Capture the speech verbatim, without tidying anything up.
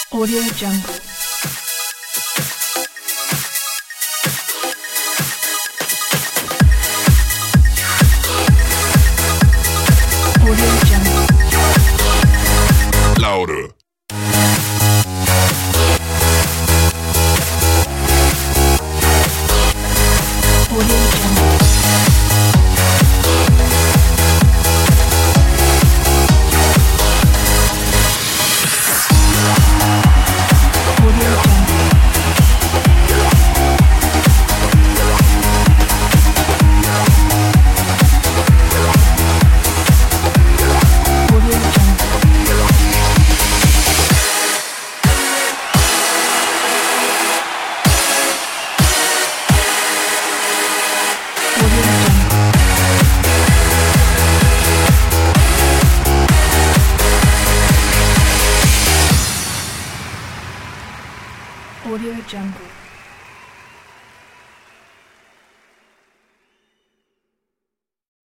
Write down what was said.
Audio Jungle. Audio Jungle. Louder. Audio Jungle. Audio Jungle. Audio Jungle. Audio Jungle. Audio Jungle.